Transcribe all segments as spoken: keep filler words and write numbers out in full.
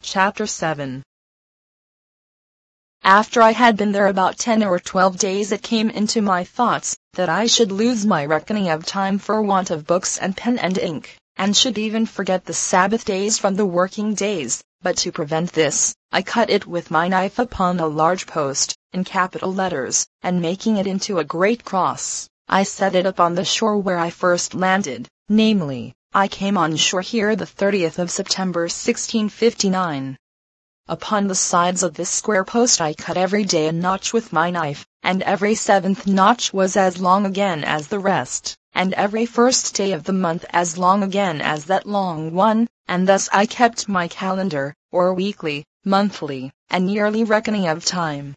Chapter seven. After I had been there about ten or twelve days, it came into my thoughts that I should lose my reckoning of time for want of books and pen and ink, and should even forget the Sabbath days from the working days. But to prevent this, I cut it with my knife upon a large post, in capital letters, and making it into a great cross, I set it up on the shore where I first landed, namely, I came on shore here the thirtieth of September sixteen fifty-nine. Upon the sides of this square post I cut every day a notch with my knife, and every seventh notch was as long again as the rest, and every first day of the month as long again as that long one, and thus I kept my calendar, or weekly, monthly, and yearly reckoning of time.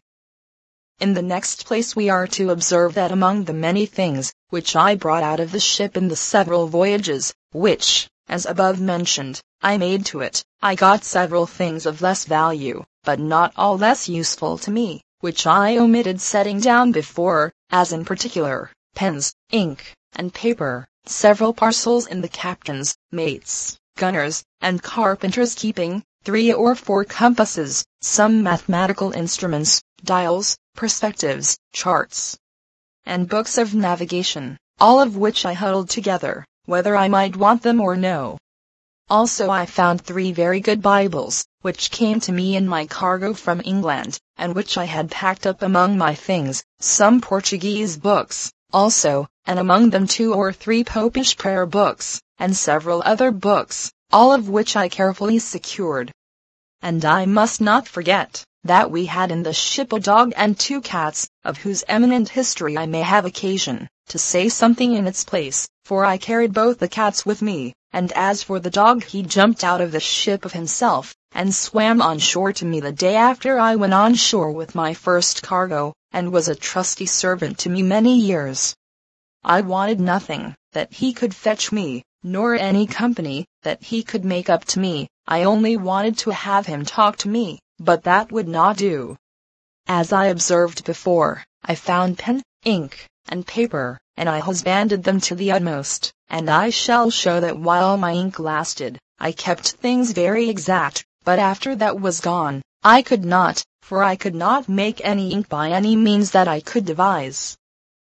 In the next place we are to observe that among the many things which I brought out of the ship in the several voyages, which, as above mentioned, I made to it, I got several things of less value, but not all less useful to me, which I omitted setting down before, as in particular, pens, ink, and paper, several parcels in the captain's, mates, gunners, and carpenters' keeping, three or four compasses, some mathematical instruments, dials, perspectives, charts, and books of navigation, all of which I huddled together, whether I might want them or no. Also I found three very good Bibles, which came to me in my cargo from England, and which I had packed up among my things, some Portuguese books, also, and among them two or three Popish prayer books, and several other books, all of which I carefully secured. And I must not forget that we had in the ship a dog and two cats, of whose eminent history I may have occasion to say something in its place, for I carried both the cats with me, and as for the dog, he jumped out of the ship of himself, and swam on shore to me the day after I went on shore with my first cargo, and was a trusty servant to me many years. I wanted nothing that he could fetch me, nor any company that he could make up to me. I only wanted to have him talk to me, but that would not do. As I observed before, I found pen, ink, and paper, and I husbanded them to the utmost, and I shall show that while my ink lasted, I kept things very exact, but after that was gone, I could not, for I could not make any ink by any means that I could devise.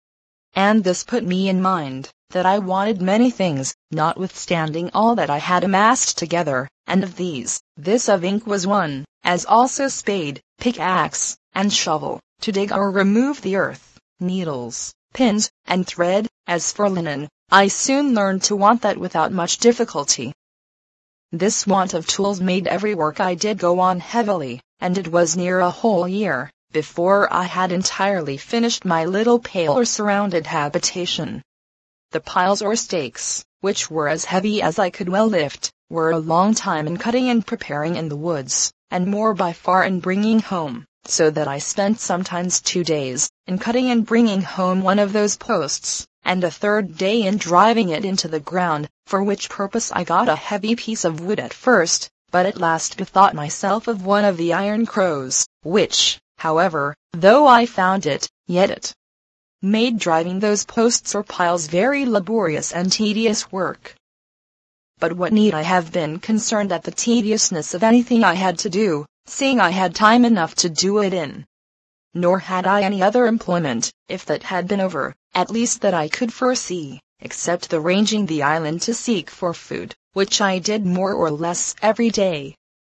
And this put me in mind that I wanted many things, notwithstanding all that I had amassed together, and of these, this of ink was one, as also spade, pickaxe, and shovel, to dig or remove the earth, needles, pins, and thread. As for linen, I soon learned to want that without much difficulty. This want of tools made every work I did go on heavily, and it was near a whole year before I had entirely finished my little pale or surrounded habitation. The piles or stakes, which were as heavy as I could well lift, were a long time in cutting and preparing in the woods, and more by far in bringing home, so that I spent sometimes two days in cutting and bringing home one of those posts, and a third day in driving it into the ground, for which purpose I got a heavy piece of wood at first, but at last bethought myself of one of the iron crows, which, however, though I found it, yet it made driving those posts or piles very laborious and tedious work. But what need I have been concerned at the tediousness of anything I had to do, seeing I had time enough to do it in? Nor had I any other employment, if that had been over, at least that I could foresee, except the ranging the island to seek for food, which I did more or less every day.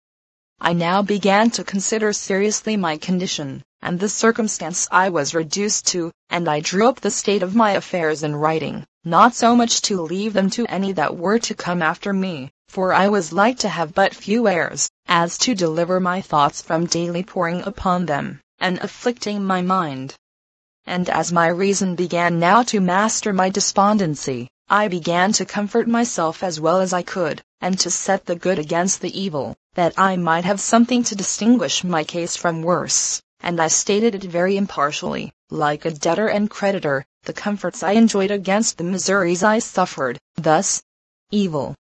I now began to consider seriously my condition, and the circumstance I was reduced to, and I drew up the state of my affairs in writing, not so much to leave them to any that were to come after me, for I was like to have but few heirs, as to deliver my thoughts from daily poring upon them, and afflicting my mind. And as my reason began now to master my despondency, I began to comfort myself as well as I could, and to set the good against the evil, that I might have something to distinguish my case from worse, and I stated it very impartially, like a debtor and creditor, the comforts I enjoyed against the miseries I suffered. Thus, evil.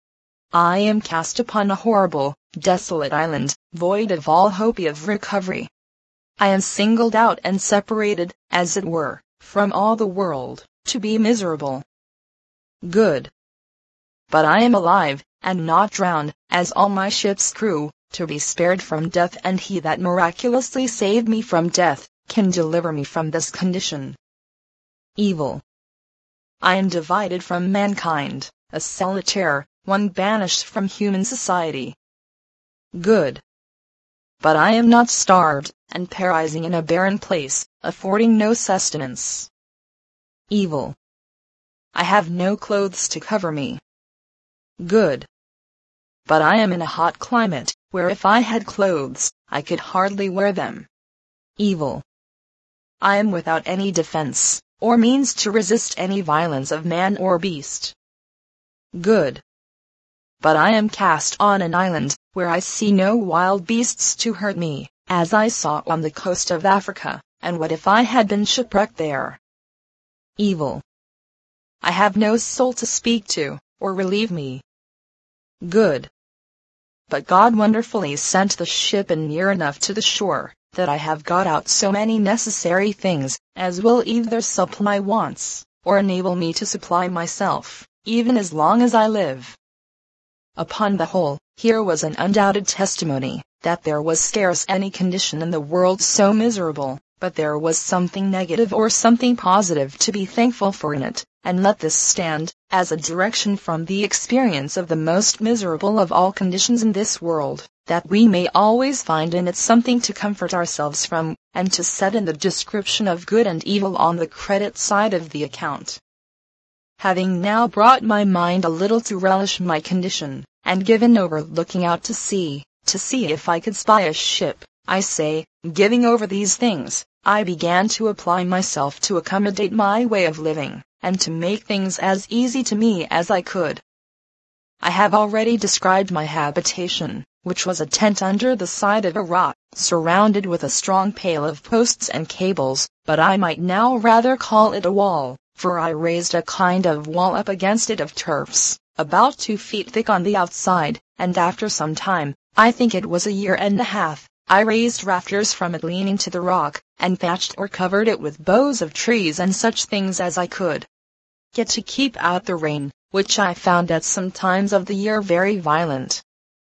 I am cast upon a horrible, desolate island, void of all hope of recovery. I am singled out and separated, as it were, from all the world, to be miserable. Good. But I am alive, and not drowned, as all my ship's crew, to be spared from death, and he that miraculously saved me from death, can deliver me from this condition. Evil. I am divided from mankind, a solitaire, one banished from human society. Good. But I am not starved, and perishing in a barren place, affording no sustenance. Evil. I have no clothes to cover me. Good. But I am in a hot climate, where if I had clothes, I could hardly wear them. Evil. I am without any defense, or means to resist any violence of man or beast. Good. But I am cast on an island, where I see no wild beasts to hurt me, as I saw on the coast of Africa, and what if I had been shipwrecked there? Evil. I have no soul to speak to, or relieve me. Good. But God wonderfully sent the ship in near enough to the shore, that I have got out so many necessary things, as will either supply wants, or enable me to supply myself, even as long as I live. Upon the whole, here was an undoubted testimony, that there was scarce any condition in the world so miserable, but there was something negative or something positive to be thankful for in it, and let this stand, as a direction from the experience of the most miserable of all conditions in this world, that we may always find in it something to comfort ourselves from, and to set in the description of good and evil on the credit side of the account. Having now brought my mind a little to relish my condition, and given over looking out to sea, to see if I could spy a ship, I say, giving over these things, I began to apply myself to accommodate my way of living, and to make things as easy to me as I could. I have already described my habitation, which was a tent under the side of a rock, surrounded with a strong pale of posts and cables, but I might now rather call it a wall, for I raised a kind of wall up against it of turfs, about two feet thick on the outside, and after some time, I think it was a year and a half, I raised rafters from it leaning to the rock, and thatched or covered it with boughs of trees and such things as I could get to keep out the rain, which I found at some times of the year very violent.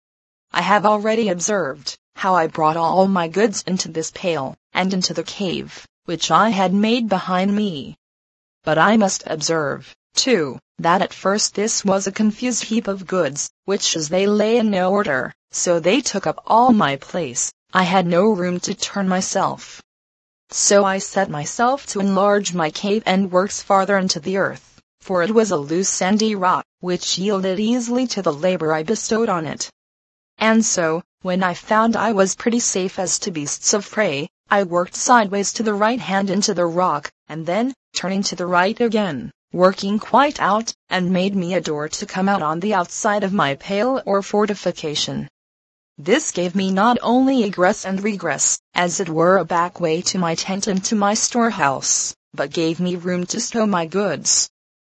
I have already observed how I brought all my goods into this pale, and into the cave, which I had made behind me. But I must observe, too, that at first this was a confused heap of goods, which as they lay in no order, so they took up all my place, I had no room to turn myself. So I set myself to enlarge my cave and works farther into the earth, for it was a loose sandy rock, which yielded easily to the labor I bestowed on it. And so, when I found I was pretty safe as to beasts of prey, I worked sideways to the right hand into the rock, and then, turning to the right again, working quite out, and made me a door to come out on the outside of my pale or fortification. This gave me not only egress and regress, as it were a back way to my tent and to my storehouse, but gave me room to stow my goods.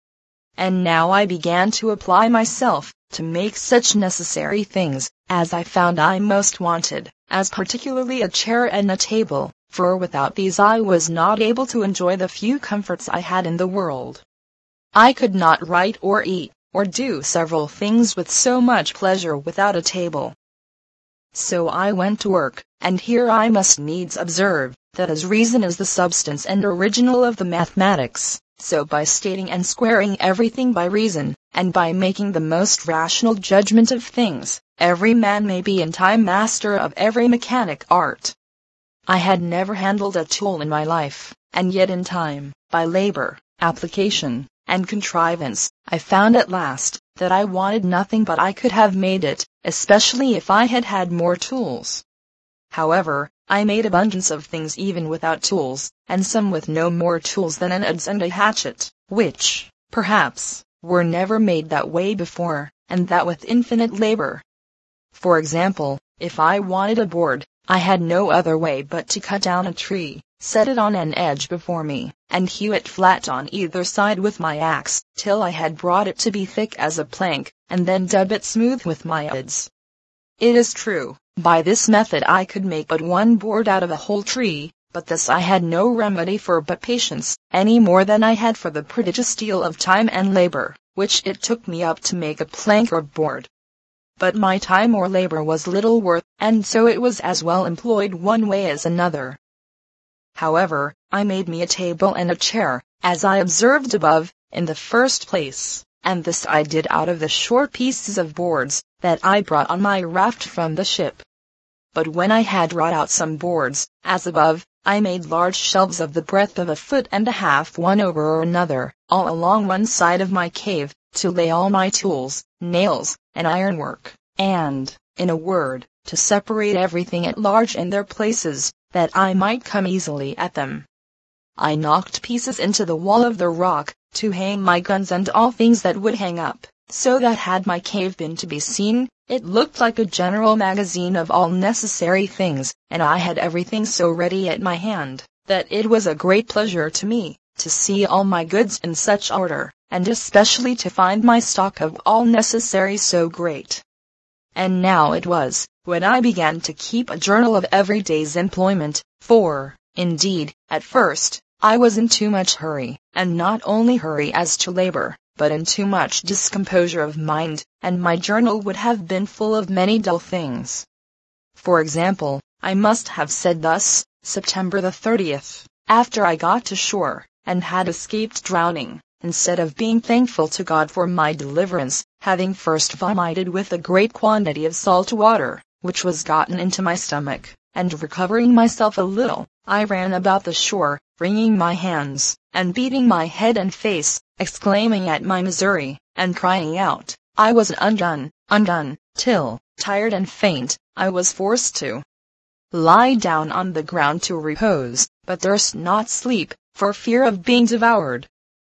And now I began to apply myself, to make such necessary things, as I found I most wanted, as particularly a chair and a table, for without these I was not able to enjoy the few comforts I had in the world. I could not write or eat, or do several things with so much pleasure without a table. So I went to work, and here I must needs observe, that as reason is the substance and original of the mathematics, so by stating and squaring everything by reason, and by making the most rational judgment of things, every man may be in time master of every mechanic art. I had never handled a tool in my life, and yet in time, by labor, application, and contrivance, I found at last, that I wanted nothing but I could have made it, especially if I had had more tools. However, I made abundance of things even without tools, and some with no more tools than an adze and a hatchet, which, perhaps, were never made that way before, and that with infinite labor. For example, if I wanted a board, I had no other way but to cut down a tree, set it on an edge before me, and hew it flat on either side with my axe, till I had brought it to be thick as a plank, and then dub it smooth with my adze. It is true, by this method I could make but one board out of a whole tree, but this I had no remedy for but patience, any more than I had for the prodigious deal of time and labor, which it took me up to make a plank or board. but my time or labor was little worth, and so it was as well employed one way as another. However, I made me a table and a chair, as I observed above, in the first place, and this I did out of the short pieces of boards that I brought on my raft from the ship. But when I had wrought out some boards, as above, I made large shelves of the breadth of a foot and a half one over another, all along one side of my cave, to lay all my tools, nails, and ironwork, and, in a word, to separate everything at large in their places, that I might come easily at them. I knocked pieces into the wall of the rock, to hang my guns and all things that would hang up, so that had my cave been to be seen, it looked like a general magazine of all necessary things, and I had everything so ready at my hand, that it was a great pleasure to me, to see all my goods in such order, and especially to find my stock of all necessaries so great. And now it was, when I began to keep a journal of every day's employment, for, indeed, at first, I was in too much hurry, and not only hurry as to labor, but in too much discomposure of mind, and my journal would have been full of many dull things. For example, I must have said thus, September the thirtieth, after I got to shore, and had escaped drowning, instead of being thankful to God for my deliverance, having first vomited with a great quantity of salt water, which was gotten into my stomach, and recovering myself a little, I ran about the shore, wringing my hands, and beating my head and face, exclaiming at my misery, and crying out, I was undone, undone, till, tired and faint, I was forced to lie down on the ground to repose, but durst not sleep, for fear of being devoured.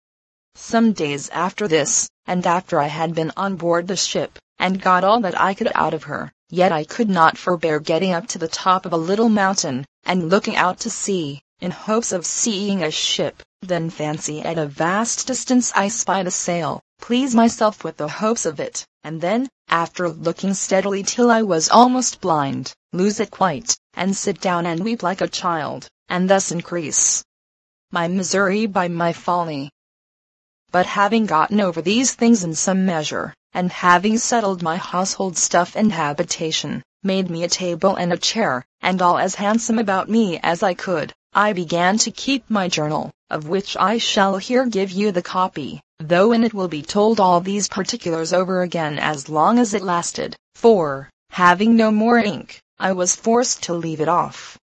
Some days after this, and after I had been on board the ship, and got all that I could out of her, yet I could not forbear getting up to the top of a little mountain, and looking out to sea, in hopes of seeing a ship. Then fancy at a vast distance I spied a sail, please myself with the hopes of it, and then, after looking steadily till I was almost blind, lose it quite, and sit down and weep like a child, and thus increase my misery by my folly. But having gotten over these things in some measure, and having settled my household stuff and habitation, made me a table and a chair, and all as handsome about me as I could, I began to keep my journal, of which I shall here give you the copy, though in it will be told all these particulars over again as long as it lasted, for, having no more ink, I was forced to leave it off.